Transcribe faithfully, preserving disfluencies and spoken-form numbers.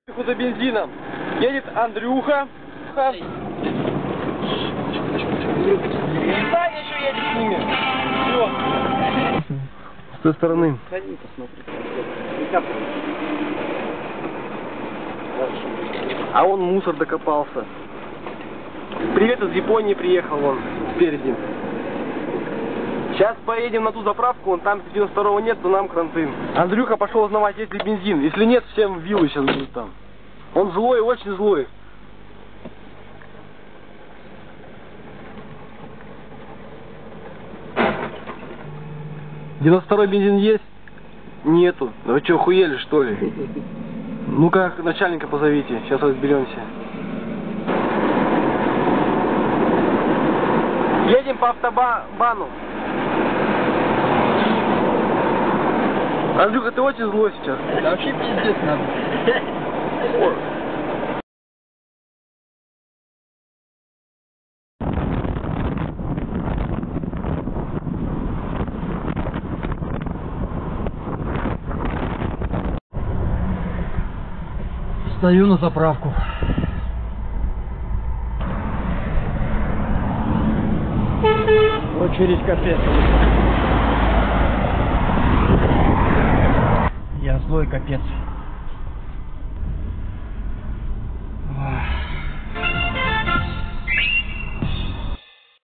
За бензином едет Андрюха. Саня еще едет с ними. Все. С той стороны. Сходи, посмотри. А он мусор докопался. Привет, из Японии приехал он спереди. Сейчас поедем на ту заправку, он там девяносто второго нет, то нам кранты. Андрюха пошел узнавать, есть ли бензин. Если нет, всем виллы сейчас будут там. Он злой, очень злой. девяносто второй бензин есть? Нету. Да вы что, охуели что ли? Ну-ка, начальника позовите, сейчас разберемся. Едем по автобану. Андрюха, ты очень злой сейчас. Да вообще пиздец надо. Стою на заправку. Очередь капец. Я злой капец.